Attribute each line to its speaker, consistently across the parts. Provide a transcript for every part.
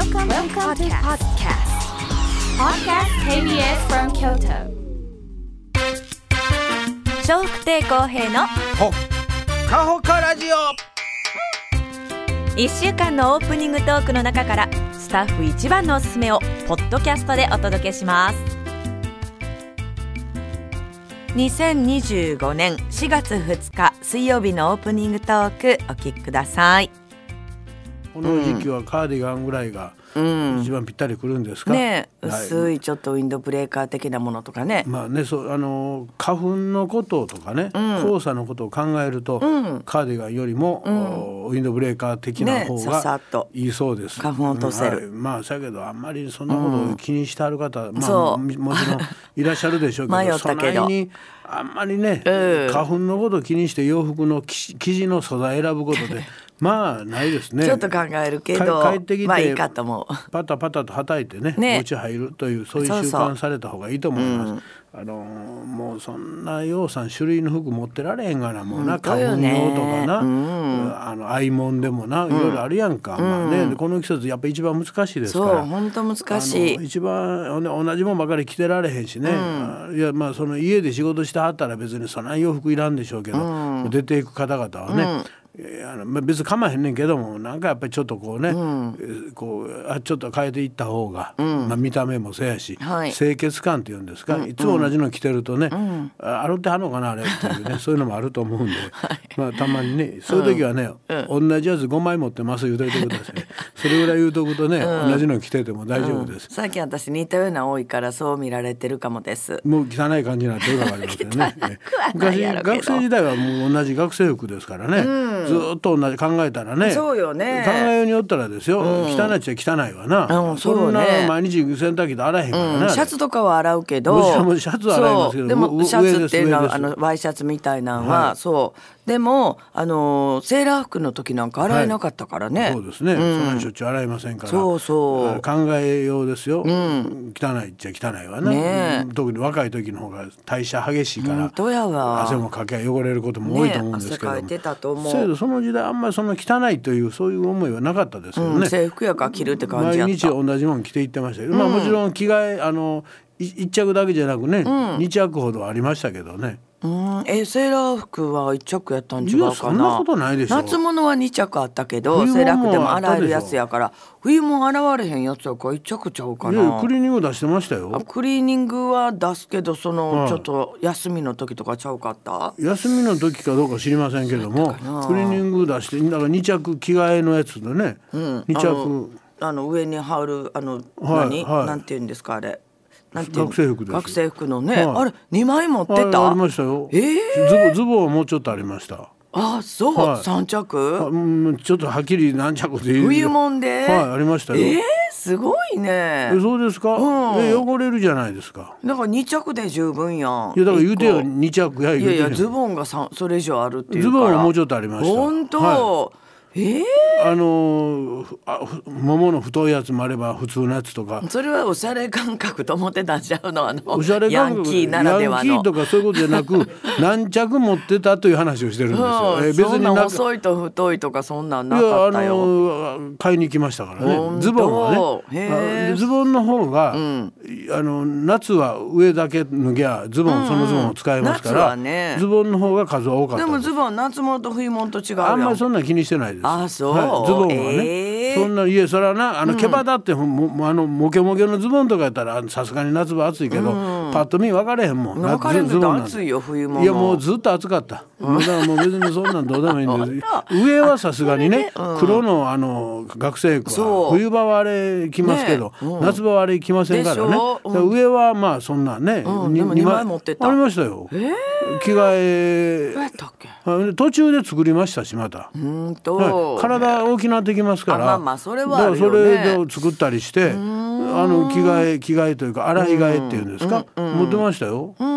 Speaker 1: Welcome to podcast. Podcast KBS from Kyoto.
Speaker 2: 笑福亭公平の
Speaker 3: ほかほかラジオ。
Speaker 2: 1週間のオープニングトークの中からスタッフ一番のおすすめをポッドキャストでお届けします。2025年4月2日水曜日のオープニングトークお聞きください。
Speaker 3: この時期はカーディガンぐらいが一番ぴったりくるんですか、
Speaker 4: ね、
Speaker 3: はい、
Speaker 4: 薄いちょっとウィンドブレーカー的なものとかね、
Speaker 3: まあね、花粉のこととかね、黄砂のことを考えると、カーディガンよりも、ウィンドブレーカー的な方
Speaker 4: ささっと
Speaker 3: がいいそうです。
Speaker 4: 花粉を落とせる、
Speaker 3: はい、まあだけどあんまりそんなことを気にしてある方、もちろんいらっしゃるでしょうけど
Speaker 4: 迷ったけど
Speaker 3: そないにあんまりね、花粉のことを気にして洋服の生地の素材選ぶことでまあないですね。
Speaker 4: ちょっと考えるけど
Speaker 3: 帰ってきて、
Speaker 4: まあいいかと思う。
Speaker 3: パタパタとはたいてね、お家入るというそういう習慣された方がいいと思います。もうそんなようさん種類の服持ってられへんがな、もうな、花粉用とかな、アイモンでもな、いろいろあるやんか、まあね、この季節やっぱ一番難しいですから。
Speaker 4: そう本当難しい。
Speaker 3: 一番同じもんばかり着てられへんしね、いやまあその家で仕事してはったら別にそんな洋服いらんでしょうけど、出ていく方々はね、別に構わへんねんけども、なんかやっぱりちょっとこうね、こうちょっと変えていった方が、まあ、見た目もせやし、清潔感っていうんですか、いつも同じの着てるとね、洗ってはんのかなあれっていうねそういうのもあると思うんで、まあ、たまにねそういう時はね、同じやつ5枚持ってます言うといてください。それぐらい言うとくとね、同じの着てても大丈夫です。
Speaker 4: 最近私似たような多いからそう見られてるかもです。
Speaker 3: もう汚い感じになってるかもありませんね。昔学生時代はもう同じ学生服ですからね、ずっと同じ考えたらね、
Speaker 4: そうよね、
Speaker 3: 考えようによったらですよ、汚いっちゃ汚いわな、そんな毎日洗濯機で洗えへんからな、
Speaker 4: シャツとかは洗うけど、
Speaker 3: シャツは洗いますけど、
Speaker 4: でもシャツっていうのはワイシャツみたいなのは、そうでもセーラー服の時なんか洗えなかったからね、
Speaker 3: そうですね、そんなにしょっちゅう洗いませんから、考えようですよ、汚いっちゃ汚いわな、特に若い時の方が代謝激しいから汗もかけ汚れることも多いと思うんですけども、
Speaker 4: 汗かいてたと思う。
Speaker 3: その時代あんまりその汚いというそういう思いはなかったですよね、
Speaker 4: 制服やから着るって感じやった。
Speaker 3: 毎日同じもの着ていってましたけど、まあ、もちろん着替え一着だけじゃなくね、二着ほどありましたけどね。
Speaker 4: セーラー服は一着やったん違うかな。
Speaker 3: いやそんなことないでしょ。
Speaker 4: 夏物は2着あったけど、セーラー服でも洗えるやつやから、冬も洗われへんやつやから一着ちゃうかな。
Speaker 3: クリーニング出してましたよ。
Speaker 4: クリーニングは出すけど、ちょっと休みの時とかちゃうかった。
Speaker 3: 休みの時かどうか知りませんけども、クリーニング出してだから2着着替えのやつでね、2着
Speaker 4: 上に羽織るなんていうんですかあれ、
Speaker 3: 学生服です。
Speaker 4: 学生服のね、あれ2枚持ってた。
Speaker 3: ありましたよ、ズボンはもうちょっとありました。
Speaker 4: あ、そう、3着、
Speaker 3: ちょっとはっきり何着で言う、
Speaker 4: 冬もんで、
Speaker 3: ありましたよ。
Speaker 4: すごいね。
Speaker 3: そうですか、汚れるじゃないですか。
Speaker 4: だから2着で十分やん。
Speaker 3: いやだから言うてよ、2着や言うて。
Speaker 4: いやズボンがそれ以上あるっていうから。
Speaker 3: ズボンはもうちょっとありました。
Speaker 4: 本当、
Speaker 3: ももの太いやつもあれば普通のやつとか。
Speaker 4: それはおしゃれ感覚と思ってたんちゃうの、
Speaker 3: おしゃれ感覚、
Speaker 4: ヤンキーならではの
Speaker 3: ヤンキーとかそういうことじゃなく何着持ってたという話をしてるんですよ。
Speaker 4: 別に細いと太いとかそんなんなかったよ。
Speaker 3: 買いに来ましたからね、ズボンはね。ズボンの方が、夏は上だけ脱ぎゃズボン、そのズボンを使えますから、ズボンの方が数は多かった。
Speaker 4: でもズボン夏物と冬物と違うやん。
Speaker 3: あんまりそんな気にしてないです。
Speaker 4: あ、そう、
Speaker 3: ズボンはね、そんな、いやそれはな、毛羽立ってモケモケのズボンとかやったらさすがに夏場暑いけど、パッと見分かれへんもん。
Speaker 4: 分かれんと暑いよ、冬物。
Speaker 3: いやもうずっと暑かった。だからもう別にそんなんどうでもいいんです上はさすがにね、黒の学生服は冬場はあれ着ますけど、夏場はあれ着ませんからね。上はまあそんなね、
Speaker 4: でも2枚持ってた。
Speaker 3: ありましたよ、着替え。
Speaker 4: どうやったっけ。
Speaker 3: 途中で作りましたし、また体大きなってきますから、
Speaker 4: まあそれはあるよね。
Speaker 3: それで作ったりして、着替えというか洗い替えっていうんですか、持ってましたよ。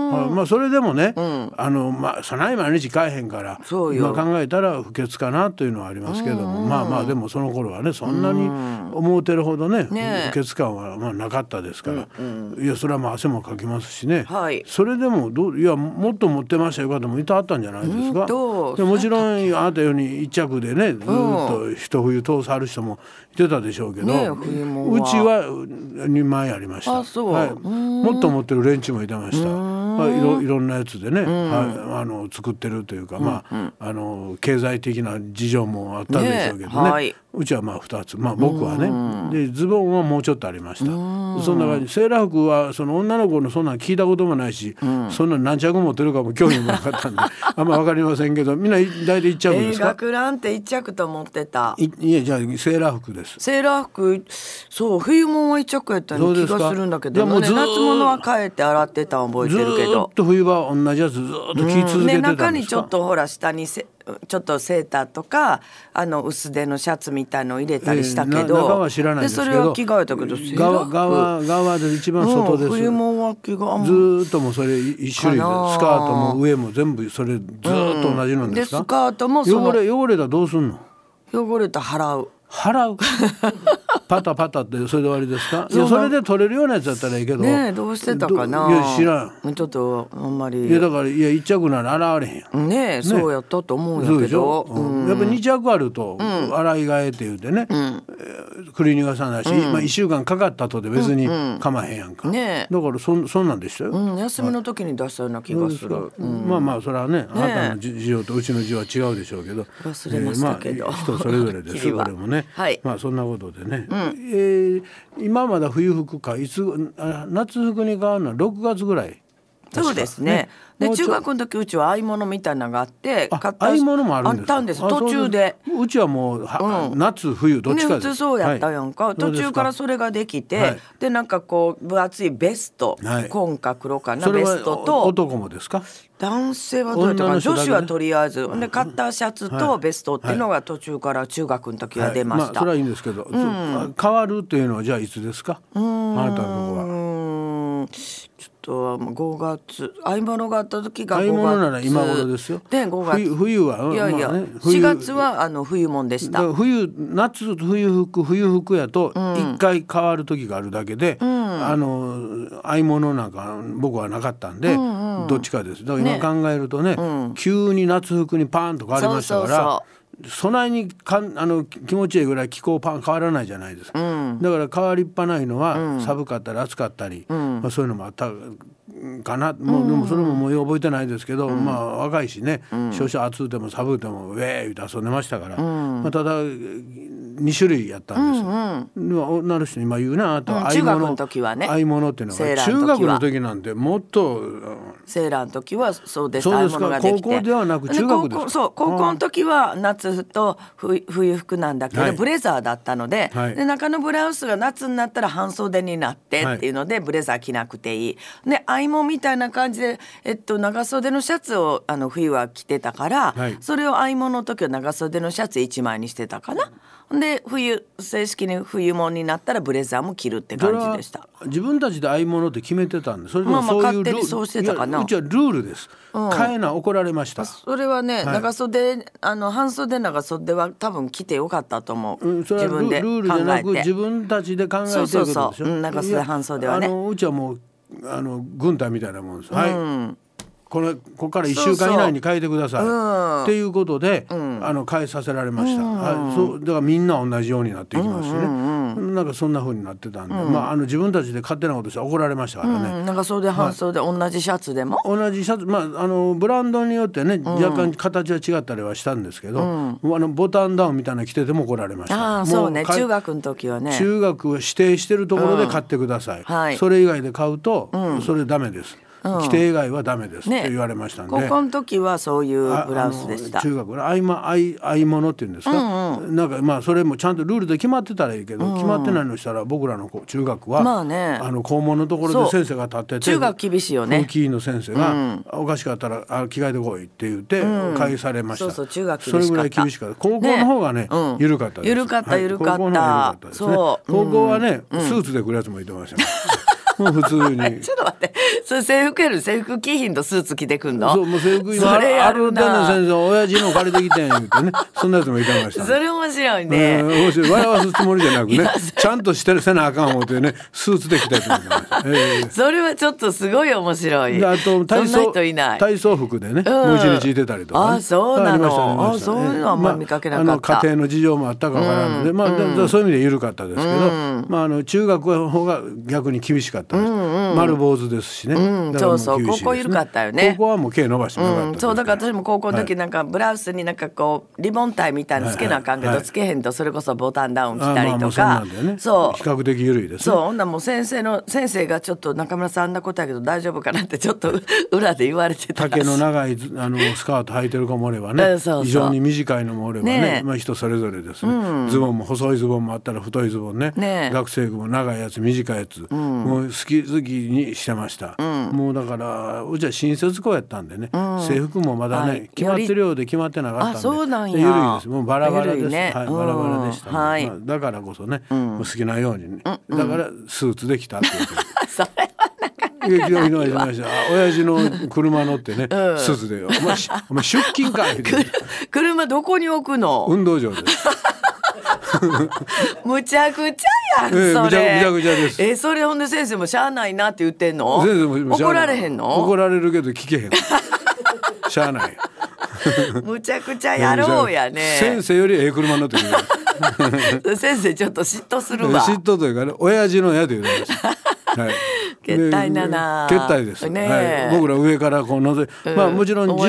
Speaker 3: まあそれでもね、そない毎日買えへんから今考えたら不潔かなというのはありますけども、まあまあでもその頃はねそんなに思うてるほどね不潔感はまあなかったですから、いやそれはまあ汗もかきますしね、それでもいやもっと持ってましたよかったもいたあったんじゃないですか。でもちろんあなたように一着でねずっと一冬通さはる人もいてたでしょうけど、うちは2枚ありました。もっと持ってる連中もいてました。いろんなやつでね、作ってるというか、まあ経済的な事情もあったでしょうけどね、うちはまあ2つ、まあ僕はね、でズボンはもうちょっとありました。そんな感じ。セーラー服はその女の子のそんなん聞いたこともないし、そんな何着持ってるかも興味もなかったんであんま分かりませんけど、みんな大体1着ですか。
Speaker 4: 学ランって1着と思ってた。
Speaker 3: いやじゃあセーラー服です。
Speaker 4: セーラー服、そう冬物は1着やったような気がするんだけど、夏物は変えて洗ってたの覚えてるけど、
Speaker 3: ずっと冬場同じやつずっと着続けてたんですか。
Speaker 4: 中にちょっとほら下にちょっとセーターとか薄手のシャツみたいのを入れたりしたけど、
Speaker 3: 中は知らないですけど、
Speaker 4: でそれは着替えたけど、
Speaker 3: 側で一番外です。
Speaker 4: 冬物は着替
Speaker 3: えずっともそれ一種類で、スカートも上も全部それずっと同じなんですか。
Speaker 4: でスカートも
Speaker 3: 汚れたらどうすんの。
Speaker 4: 汚れた払う
Speaker 3: パタパタってそれで終わりですか。いやそれで取れるようなやつだったらいいけど
Speaker 4: ね、どうしてたかな。
Speaker 3: いや知らん。
Speaker 4: ちょっとあんまり。
Speaker 3: いやだから一着なら洗われへんやん
Speaker 4: ね。そうやったと思うんやけど、
Speaker 3: やっぱ2着あると洗い替えって言うてね、クリーニング屋さんだし、まあ1週間かかったとで別に構へんやんか、だからそんなんでしたよ、
Speaker 4: 休みの時に出したような気がする。
Speaker 3: まあまあそれはね、あなたの事情とうちの事情は違うでしょうけど、
Speaker 4: 忘れましたけど、
Speaker 3: 人それぞれですこれもね、まあそんなことでね、今まだ冬服か夏服に変わるのは6月ぐらい。
Speaker 4: そうですね。で中学の時うちは合い物みたいなのがあって、
Speaker 3: 合い物もあるんですか。
Speaker 4: あったんです。途中で。
Speaker 3: うちはもう夏冬どっちかです。
Speaker 4: 普通そうやったやんか。途中からそれができて、でなんかこう分厚いベスト、紺か黒かなベストと。
Speaker 3: 男もですか。
Speaker 4: 男性はどうやったかな。女子はとりあえずでカッターシャツとベストっていうのが途中から中学の時は出ました。
Speaker 3: まあそれはいいんですけど、変わるっていうのはじゃあいつですか。あなたのとこは。
Speaker 4: ちょっと5月合い物があった時が5月。
Speaker 3: 合い物なら今頃ですよ。
Speaker 4: で5月。
Speaker 3: 冬は。
Speaker 4: いやいや、4月は冬もんでした。
Speaker 3: 夏冬服やと1回変わる時があるだけで、合い物なんか僕はなかったんで、どっちかです。だから今考えるとね、急に夏服にパーンと変わりましたから。そないに気持ちいいぐらい気候パン変わらないじゃないですか、だから変わりっぱないのは、寒かったり暑かったり、まあ、そういうのもあったかな、でもそれももう覚えてないですけど、まあ若いしね、少々暑うても寒うてもウェーって遊んでましたから、まあ、ただ2種類やったんですよ、女の人に今言うな、あと
Speaker 4: 中学の時はね、
Speaker 3: 合い物っていうのが中学の時なんてもっと
Speaker 4: セーラーの時はそうです。
Speaker 3: そうですか。高校ではなく中学ですか。
Speaker 4: そう高校の時は夏と冬服なんだけど、ブレザーだったので、で中のブラウスが夏になったら半袖になってっていうので、ブレザー着なくていいで、合い物みたいな感じで、長袖のシャツを冬は着てたから、それを合い物の時は長袖のシャツ1枚にしてたかな。で正式に冬物になったらブレザーも着るって感じでした。
Speaker 3: 自分たちで合い物って決めてたんで、それでもそういうルール、
Speaker 4: 勝手にそうしてたかな。
Speaker 3: うちはルールです、変えな怒られました。
Speaker 4: それはね、長袖半袖長袖は多分着てよかったと思う、
Speaker 3: それはルールじゃなく自分たちで考えてることでしょ。
Speaker 4: 長袖半袖はね、
Speaker 3: うちはもう軍隊みたいなもんです、ここから1週間以内に変えてくださいっていうことで、変えさせられました、だからみんな同じようになっていきますしね、なんかそんな風になってたんで、自分たちで勝手なことして怒られましたからね、
Speaker 4: 長袖半袖、同じシャツでも
Speaker 3: 同じシャツ、ブランドによってね、若干形は違ったりはしたんですけど、ボタンダウンみたいなの着てても怒られました。
Speaker 4: そうね、中学の時はね、
Speaker 3: 中学は指定してるところで買ってください、それ以外で買うと、それダメです、規定以外はダメですって言われましたんで、
Speaker 4: 高校の時はそういうブラウスでした。
Speaker 3: 中学の合い物っていうんですか、なんかそれもちゃんとルールで決まってたらいいけど、決まってないのしたら僕らの中学は、校門のところで先生が立ってて、
Speaker 4: 中学厳しいよね、
Speaker 3: 風紀委員の先生が、おかしかったら着替えてこいって言って返されました。
Speaker 4: 中学
Speaker 3: それぐらい厳しかった。高校の方がね、緩かったです。
Speaker 4: 緩かった。
Speaker 3: 高校はね、スーツで来るやつもいてましたもう普通に
Speaker 4: ちょっと待って、それ制服やる、制服着ひんとスーツ着てくんの？
Speaker 3: そう、もう制服今
Speaker 4: それや
Speaker 3: ある
Speaker 4: るな。
Speaker 3: 程度先生親父の借りてきてん言ってね、そんなやつもいてました、
Speaker 4: それ面白いね。
Speaker 3: 面白い、笑わすつもりじゃなくね、ちゃんとしてるせなあかん思ってね、スーツで着たやつもいてました、
Speaker 4: それはちょっとすごい面白い。
Speaker 3: であと
Speaker 4: そんな人いない。
Speaker 3: 体操服でね、もう一日いてたりとか、ね、
Speaker 4: あ、そうなの。
Speaker 3: あ
Speaker 4: そういうのはあんまり見かけなかった。
Speaker 3: 家庭の事情もあったかわからんので、まあそういう意味で緩かったですけど、まあ中学の方が逆に厳しかったです。丸坊主ですしね。
Speaker 4: そうそう、高校緩かったよね。
Speaker 3: 高校はもう毛伸ばしてなかったです。
Speaker 4: そうだから私も高校の時なんかブラウスになんかこうリボンタイみたいなつけなあかんけど、つけへんとそれこそボタンダウン着たりとか、
Speaker 3: そう比較的緩いです。
Speaker 4: そう、ほんなもう先生がちょっと中村さんあんなことやけど大丈夫かなってちょっと裏で言われてた。
Speaker 3: 丈の長いスカート履いてる子もおればね、非常に短いのもおればね、まあ人それぞれですね。ズボンも細いズボンもあったら太いズボンね、学生服も長いやつ短いやつ、もう好きにしてました。もうだからうちは新設校やったんでね、制服もまだね、決まってるようで決まってなかったんで、
Speaker 4: そうなんや、
Speaker 3: 緩いです。もうバラバラです。
Speaker 4: ね、
Speaker 3: はい、バラバラでした、ね。まあ、だからこそね、もう好きなようにね、だからスーツで着たっていう。
Speaker 4: それはなかなかないわ。
Speaker 3: 親父の車乗ってね、スーツでお前出勤かい
Speaker 4: 車どこに置くの？
Speaker 3: 運動場です。
Speaker 4: むちゃくちゃやん、それ。
Speaker 3: むちゃくちゃです。
Speaker 4: それほんで先生もしゃあないなって言ってんの？
Speaker 3: 先生も
Speaker 4: 怒られへんの？
Speaker 3: 怒られるけど聞けへん。しゃあない。
Speaker 4: むちゃくちゃやろうやね。
Speaker 3: 先生より車乗ってくる。
Speaker 4: 先生ちょっと嫉妬するわ。
Speaker 3: 嫉妬というかね、親父のやで言うてます。はい。
Speaker 4: 決体だな。
Speaker 3: 決体です。
Speaker 4: ね、
Speaker 3: はい。僕ら上からこうのぜ、まあもちろん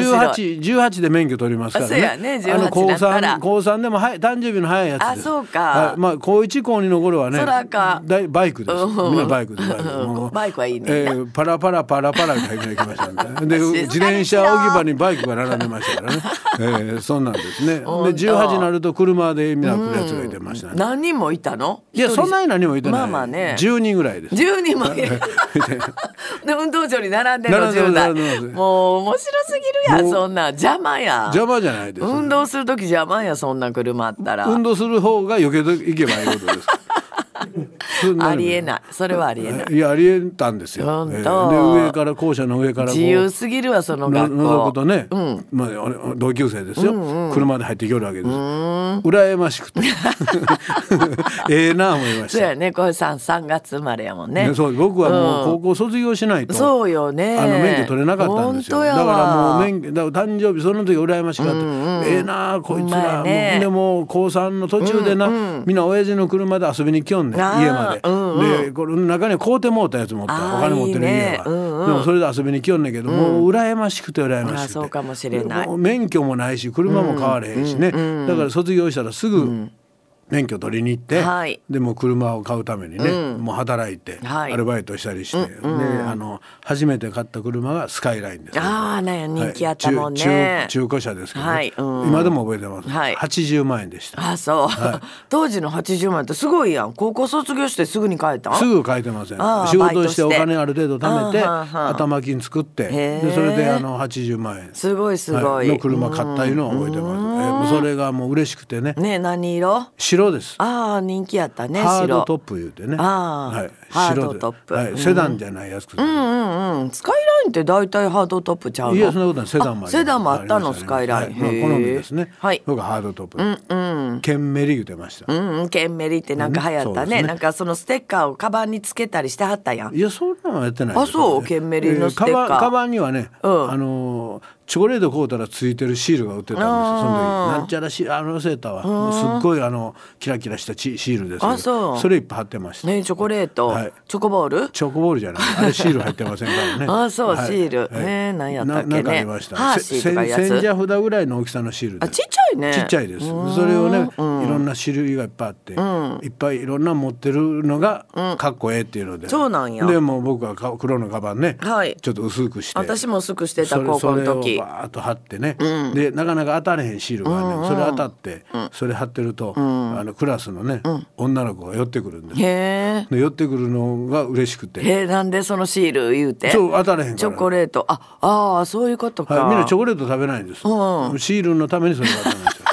Speaker 3: 18で免許取りますからね。
Speaker 4: そうやね、18だったら。
Speaker 3: 高3でも誕生日の早いやつです。
Speaker 4: あ、そうか。
Speaker 3: はい、まあ高1高2の頃はね、バイクです。みんなバイクで
Speaker 4: バイクはいいね。
Speaker 3: パラパラパラパラが入ってきましたんで、自転車置き場にバイクが並んでましたからね。そんなんですね。で18になると車でみんな来るやつがいてましたね。
Speaker 4: 何人もいたの？
Speaker 3: いや、そんなに何もいてない。
Speaker 4: まあまあね。
Speaker 3: 10人ぐらいです。
Speaker 4: 10人もいる。で運動場に並んでるの10代。もう面白すぎるやん、そんな邪魔や。
Speaker 3: 邪魔じゃないです。
Speaker 4: 運動する時邪魔や、そんな車あったら。
Speaker 3: 運動する方が避けていけばいいことです。
Speaker 4: ありえない、それはありえない。
Speaker 3: いや、ありえたんですよ。で上から校舎の上から
Speaker 4: 自由すぎるわ、その学校。
Speaker 3: 覗くとね、まあ同級生ですよ。車で入ってきよるわけです。羨ましくてええな思いました。
Speaker 4: そうやね、これ3月生まれやもんね。
Speaker 3: そう、僕はもう高校卒業しないと、
Speaker 4: そうよね、
Speaker 3: 免許取れなかったんですよ。だからもう誕生日その時羨ましかった。ええなこいつら。でも高3の途中でな、みんな親父の車で遊びに来よんねん、家まで。でこれ中に買うてもうたやつもおった、お金持ってる家は。でもそれで遊びに来よんねんけど、もう羨ましくて羨ましくて。
Speaker 4: そうかもしれない。
Speaker 3: 免許もないし車も買われへんしね。だから卒業したらすぐ免許取りに行って、でも車を買うためにね、もう働いてアルバイトしたりして、で初めて買った車がスカイラインです。
Speaker 4: ああ、ね、人気あったもんね。
Speaker 3: 中古車ですけど、今でも覚えてます。80万円でした。
Speaker 4: あ、そう。当時の80万円ってすごいやん。高校卒業してすぐに買えた？
Speaker 3: すぐ買えてません。仕事してお金ある程度貯めて頭金作って、でそれで80万円
Speaker 4: すごいすごい
Speaker 3: の車買ったいうのを覚えてます。それがもう嬉しくてね。
Speaker 4: ね、何色？
Speaker 3: 白です。
Speaker 4: ああ、人気やったね。
Speaker 3: ハードトップ言うてね。
Speaker 4: はい、ハードトップ。
Speaker 3: セダンじゃないやつ。
Speaker 4: スカイラインって大体ハードトップちゃうの？
Speaker 3: いや、そんなことない。セダンもあります。
Speaker 4: セダンもあったの、スカイライン。
Speaker 3: 好みですね。僕はハードトップ。ケンメリ言うてました。
Speaker 4: ケンメリってなんか流行ったね。なんかそのステッカーをカバンにつけたりしてはったやん。
Speaker 3: いや、そんなのやってない。
Speaker 4: あ、そう、ケンメリのステッカー。
Speaker 3: カバンにはね、チョコレート買うたらついてるシールが売ってたんですよ。その時なんちゃらシール、セーターはすっごいキラキラしたシールですけど、それいっぱい貼ってました。
Speaker 4: ね、チョコレート、チョコボール？
Speaker 3: チョコボールじゃない。あれシール入ってませんからね。
Speaker 4: あ、そう、シール。何やったっけね。
Speaker 3: なんかありました。
Speaker 4: ハーシーとかやつ。
Speaker 3: 千社札ぐらいの大きさのシールで。
Speaker 4: あ、ちっちゃいね。
Speaker 3: ちっちゃいです。それをね、いろんな種類がいっぱいあって、いっぱいいろんな持ってるのがかっこええっていうので。
Speaker 4: そうなんや。
Speaker 3: でも僕は黒のカバンね、ちょっと薄くして。
Speaker 4: 私も薄くしてた、高校の時。
Speaker 3: それをバーッと貼ってね、でなかなか当たれへんシールがあるね。それ当たってそれ貼ってるとクラスのね女の子が寄ってくるんです。で寄ってくるのが嬉しくて。
Speaker 4: なんでそのシール言うて？
Speaker 3: そう、当たれへんから。
Speaker 4: チョコレート。ああ、そういうことか。
Speaker 3: みんなチョコレート食べないんです。シールのためにそれがあったんですよ。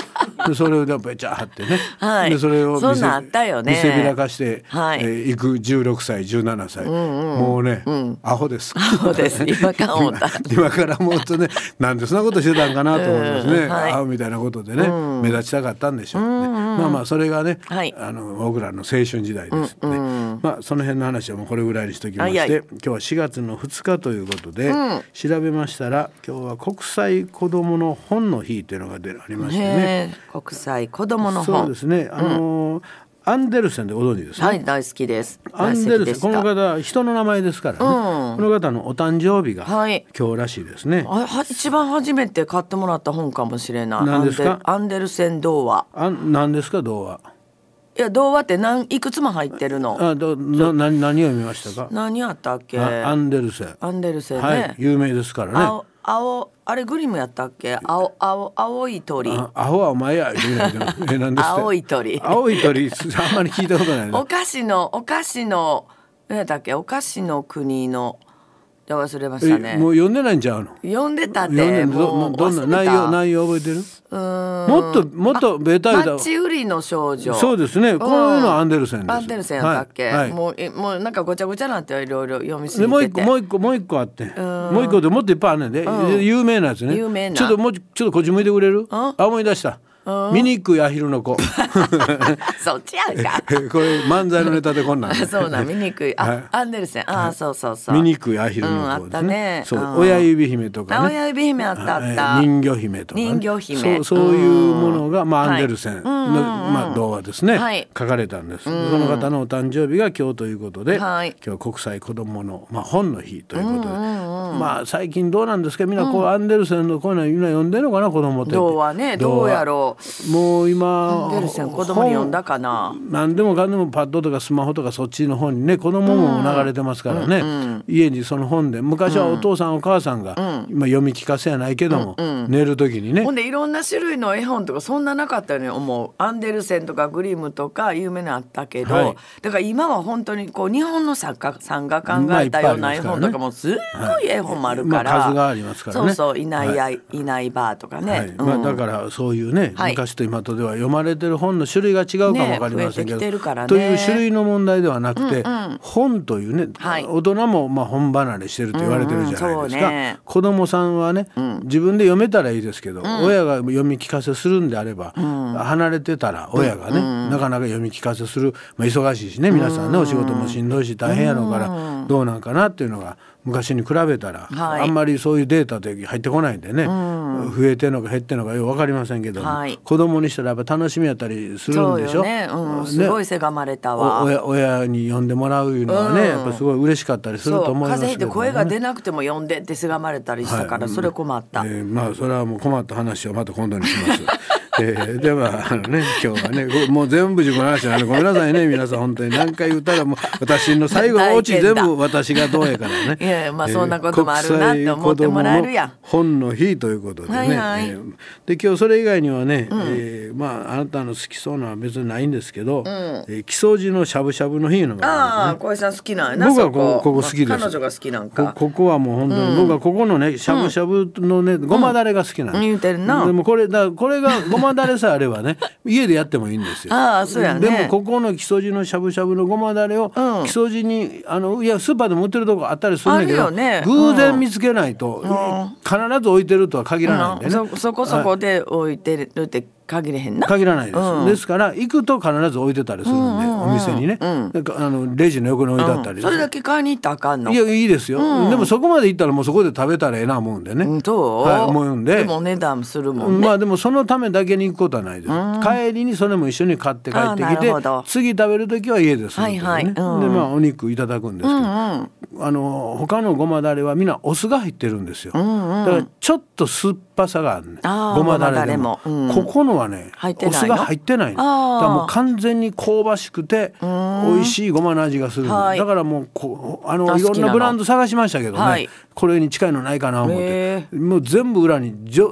Speaker 3: でそれをべちゃーってね、
Speaker 4: はい、
Speaker 3: でそれを
Speaker 4: そんなんあったよね、
Speaker 3: 見せびらかして、
Speaker 4: はい、
Speaker 3: 行く16歳17歳、もうね、アホです。
Speaker 4: アホです今から思った
Speaker 3: 今から思うとね、なんでそんなことしてたんかなと思いますね、
Speaker 4: はい、
Speaker 3: アホみたいなことでね、目立ちたかったんでしょうね、まあまあそれがね、
Speaker 4: はい、
Speaker 3: 僕らの青春時代ですので、まあその辺の話はもうこれぐらいにしときまして、今日は4月の2日ということで、調べましたら今日は国際子どもの本の日というのがありましてね、
Speaker 4: 国際子どもの本、
Speaker 3: そうですね、アンデルセンでご存知ですね。
Speaker 4: はい、大好きです。
Speaker 3: アンデルセン、この方人の名前ですからね、この方のお誕生日が今日らしいですね、
Speaker 4: 一番初めて買ってもらった本かもしれない。
Speaker 3: 何ですか？
Speaker 4: アンデルセン童話。
Speaker 3: 何ですか童話？
Speaker 4: いや童話っていくつも入ってるの。
Speaker 3: 何を読みましたか？
Speaker 4: 何あったっけ？
Speaker 3: アンデルセン。
Speaker 4: アンデルセンね、
Speaker 3: はい、有名ですからね。
Speaker 4: あれグリムやったっけ？青い鳥。
Speaker 3: アホはお前や言うないけど何ですか？青
Speaker 4: い鳥。
Speaker 3: 青い鳥あんまり聞いたことないね。
Speaker 4: お菓子の何やったっけ？お菓子の国の。忘れましたね。
Speaker 3: もう読んでないんちゃうの？
Speaker 4: 読んでたって
Speaker 3: どんな内容覚えてる？もっとベタ
Speaker 4: マッチ売りの少女。
Speaker 3: そうですね。こういうのはアンデルセンです。
Speaker 4: アンデルセンやったっけ？
Speaker 3: はい、
Speaker 4: もうなんかごちゃごちゃなっていろいろ読みすぎてて。
Speaker 3: もう一個あって、もう一個でもっといっぱいあるねんで、有名なやつね。
Speaker 4: 有名な。
Speaker 3: ちょっとこっち向いてくれる？思い出した。見に行くアヒルの子
Speaker 4: そっちやんか
Speaker 3: これ漫才のネタでこんなん
Speaker 4: そうなん見にくいアンデルセンそう
Speaker 3: 見にくいアヒルの子ですね、
Speaker 4: あったね、
Speaker 3: そう親指姫とかね、
Speaker 4: 親指姫あった
Speaker 3: 人魚姫とか、ね、
Speaker 4: 人魚姫
Speaker 3: そういうものが、アンデルセンの、童話ですね、書かれたんです。その方のお誕生日が今日ということで、今日は国際子どもの、本の日ということで、最近どうなんですかみんなこう、アンデルセンのこういうのみんな読んでるのかな子供って。
Speaker 4: 童話ねどうやろう。
Speaker 3: もう今
Speaker 4: アンデルセン子供に読んだかな。
Speaker 3: 何でもかんでもパッドとかスマホとかそっちの本にね子供も流れてますからね、家にその本で昔はお父さんお母さんが、読み聞かせやないけども、寝る時にね
Speaker 4: ほんでいろんな種類の絵本とかそんななかったよね思う。アンデルセンとかグリムとか有名なあったけど、だから今は本当にこう日本の作家さんが考えたような絵本とかもすっごい絵本もあるから、
Speaker 3: 数がありますからね。
Speaker 4: そういないバーとかね、
Speaker 3: だからそういうね、昔と今とでは読まれてる本の種類が違うかも分かりませんけど、という種類の問題ではなくて、本というね、大人も本離れしてると言われてるじゃないですか、子供さんはね、自分で読めたらいいですけど、親が読み聞かせするんであれば、離れてたら親がね、なかなか読み聞かせする、忙しいしね皆さんね、お仕事もしんどいし大変やろうからどうなんかなっていうのが昔に比べたら、あんまりそういうデータで入ってこないんでね、増えてんのか減ってんのかよく分かりませんけども、子供にしたらやっぱ楽しみやったりするんでしょ。
Speaker 4: そうよね、すごいせがまれたわ。
Speaker 3: 親に呼んでもらういうのはね、やっぱすごい嬉しかったりすると思いますけど、ね、
Speaker 4: 風邪ひいて声が出なくても呼んでってせがまれたりしたから、それ困った、
Speaker 3: それはもう困った話をまた今度にしますでは今日はねもう全部自己の話なのでごめんなさいね皆さん本当に何回言ったらもう私の最後のオチ全部私がどうやからね
Speaker 4: いやそんなこともあるなって思ってもらえるやん。
Speaker 3: 本の日ということでね、で今日それ以外にはね、あなたの好きそうなのは別にないんですけど、木曽路のしゃぶしゃぶの日いうのがあるんですね。
Speaker 4: 小井さん好きなんやな。
Speaker 3: 僕はここ好きです。
Speaker 4: 彼女が好きなんか。
Speaker 3: ここはもう本当に、僕はここのねしゃぶしゃぶのねごまだれが好きなんです。
Speaker 4: 言うてるな。
Speaker 3: でもこれがごまだれさえあればね家でやってもいいんですよ。
Speaker 4: そうやね。
Speaker 3: でもここの木曽路のしゃぶしゃぶのごまだれを、木曽路にいやスーパーでも売ってるとこあったりするんだけど、偶然見つけないと、必ず置いてるとは限らないんでね、
Speaker 4: そこで置いてるって限れへんな。
Speaker 3: 限らないです、ですから行くと必ず置いてたりするんで、お店にね、レジの横に置いてあったり、
Speaker 4: それだけ買いに行ったらあかんの？
Speaker 3: いやいいですよ、でもそこまで行ったらもうそこで食べたらええな思うんでね、思うんで、
Speaker 4: でもお値段するもんね。
Speaker 3: でもそのためだけに行くことはないです、帰りにそれも一緒に買って帰ってきて、次食べる時は家でするんでね、でお肉いただくんですけど、他のごまだれはみんなお酢が入ってるんですよ、だからちょっと酸っぱさがあるね、ごまだれでも、ここのはねお酢が入ってないのだからもう完全に香ばしくて美味しいごまの味がする、だからもういろんなブランド探しましたけどね、これに近いのないかな思って、もう全部裏に上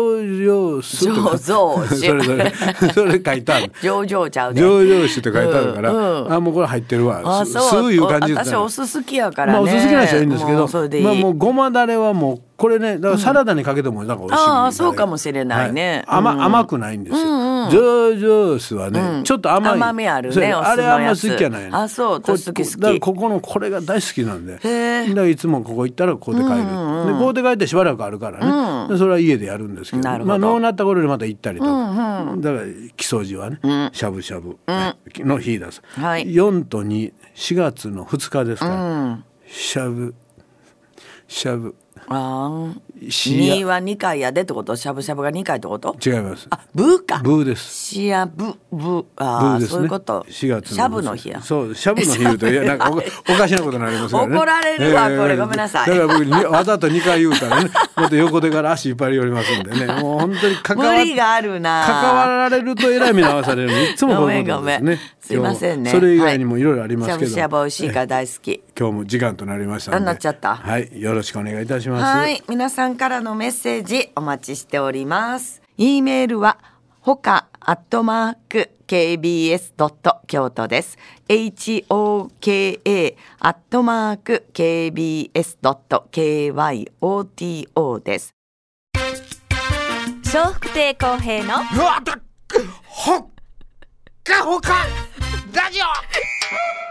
Speaker 3: 々酢とかそれ書いてある。
Speaker 4: 上々ちゃうね。
Speaker 3: 上々酒って書いてあるから、もうこれ入ってるわ、そういう感じです。
Speaker 4: 私お酢好きやからね。
Speaker 3: お酢好きな人はいいんですけど、もうごまだれはもうこれねだからサラダにかけてもなんか美味しい、
Speaker 4: ああそうかもしれないね、
Speaker 3: はい、甘くないんですよ、ジョージョースはね、ちょっと甘い、
Speaker 4: 甘みあるね、
Speaker 3: あれあんま好きじゃないね。
Speaker 4: あそう好き好き。
Speaker 3: だからここのこれが大好きなんで、だからいつもここ行ったらここで帰る、でここで帰ってしばらくあるからね、でそれは家でやるんですけど、まあ脳なった頃にまた行ったりとか、だから木曽路はね、しゃぶしゃぶの日です、はい、4と2、4月の2日ですから、しゃぶ
Speaker 4: 2は2回やでってこと、しゃぶしゃぶが2回ってこと？
Speaker 3: 違います。
Speaker 4: あ、ブーか。
Speaker 3: ブーです。
Speaker 4: しゃぶブあー、ね、そういうこと。4月のしゃぶの日や。
Speaker 3: そう、しゃぶの日言うといやなんかおかしなことになりますからね。
Speaker 4: 怒られるわ、これごめんなさい。
Speaker 3: だから僕わざと2回言うたらね、また横手から足引っ張り寄りますんでね、もう本当に
Speaker 4: 無理があるな。
Speaker 3: 関わられるとえらい目に合わされるのいつもこういうことですね。
Speaker 4: すいませんね。
Speaker 3: それ以外にもいろいろありますけど、
Speaker 4: しゃぶしゃぶ美味しいから大好き。
Speaker 3: 今日も時間となりましたので、
Speaker 4: なっちゃった。
Speaker 3: はい、よろしくお願いいたします。
Speaker 4: はい、皆さんからのメッセージお待ちしております。E メールはほか@kbs. 京都です。hoka@kbs.kyoto です。
Speaker 2: 笑福亭公平の
Speaker 5: ほっかほかラジオ